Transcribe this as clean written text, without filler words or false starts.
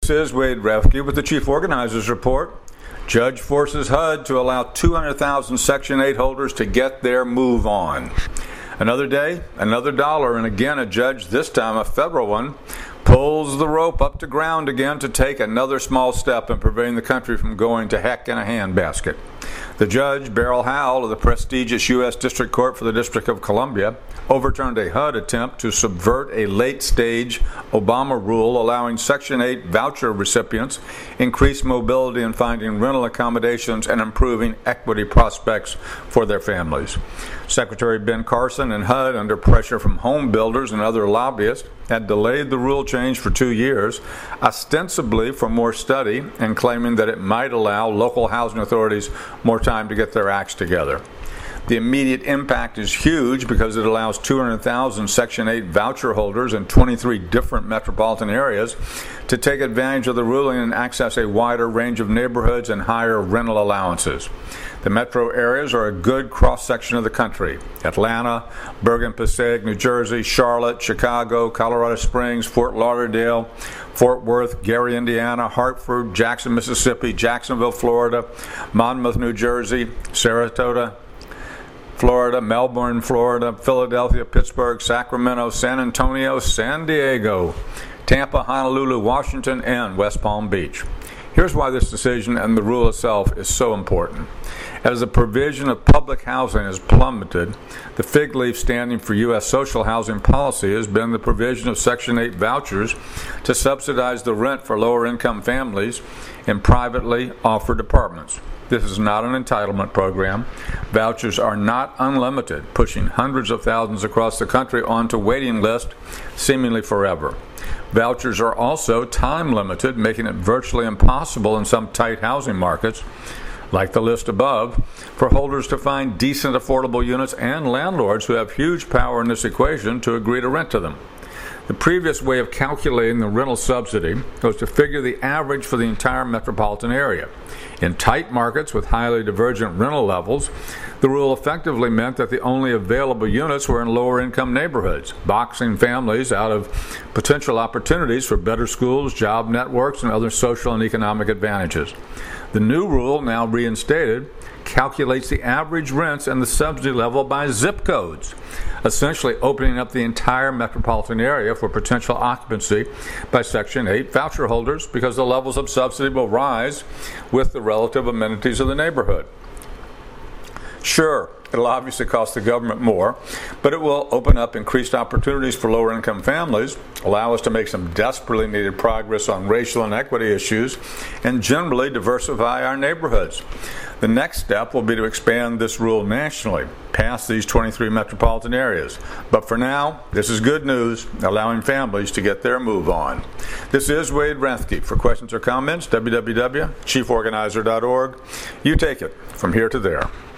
This is Wade Refke with the Chief Organizers Report. Judge forces HUD to allow 200,000 Section 8 holders to get their move on. Another day, another dollar, and again a judge, this time a federal one, pulls the rope up to ground again to take another small step in preventing the country from going to heck in a handbasket. The judge, Beryl Howell of the prestigious U.S. District Court for the District of Columbia, overturned a HUD attempt to subvert a late-stage Obama rule allowing Section 8 voucher recipients increased mobility in finding rental accommodations and improving equity prospects for their families. Secretary Ben Carson and HUD, under pressure from home builders and other lobbyists, had delayed the rule change for 2 years, ostensibly for more study and claiming that it might allow local housing authorities more time to get their acts together. The immediate impact is huge because it allows 200,000 Section 8 voucher holders in 23 different metropolitan areas to take advantage of the ruling and access a wider range of neighborhoods and higher rental allowances. The metro areas are a good cross-section of the country: Atlanta, Bergen-Passaic, New Jersey, Charlotte, Chicago, Colorado Springs, Fort Lauderdale, Fort Worth, Gary, Indiana, Hartford, Jackson, Mississippi, Jacksonville, Florida, Monmouth, New Jersey, Sarasota, Florida, Melbourne, Florida, Philadelphia, Pittsburgh, Sacramento, San Antonio, San Diego, Tampa, Honolulu, Washington, and West Palm Beach. Here's why this decision and the rule itself is so important. As the provision of public housing has plummeted, the fig leaf standing for U.S. social housing policy has been the provision of Section 8 vouchers to subsidize the rent for lower-income families in privately offered apartments. This is not an entitlement program. Vouchers are not unlimited, pushing hundreds of thousands across the country onto waiting lists seemingly forever. Vouchers are also time-limited, making it virtually impossible in some tight housing markets, like the list above, for holders to find decent, affordable units and landlords who have huge power in this equation to agree to rent to them. The previous way of calculating the rental subsidy was to figure the average for the entire metropolitan area. In tight markets with highly divergent rental levels, the rule effectively meant that the only available units were in lower-income neighborhoods, boxing families out of potential opportunities for better schools, job networks, and other social and economic advantages. The new rule, now reinstated, calculates the average rents and the subsidy level by zip codes, essentially opening up the entire metropolitan area for potential occupancy by Section 8 voucher holders because the levels of subsidy will rise with the relative amenities of the neighborhood. Sure, it'll obviously cost the government more, but it will open up increased opportunities for lower-income families, allow us to make some desperately needed progress on racial and equity issues, and generally diversify our neighborhoods. The next step will be to expand this rule nationally, past these 23 metropolitan areas. But for now, this is good news, allowing families to get their move on. This is Wade Refke. For questions or comments, www.chieforganizer.org. You take it from here to there.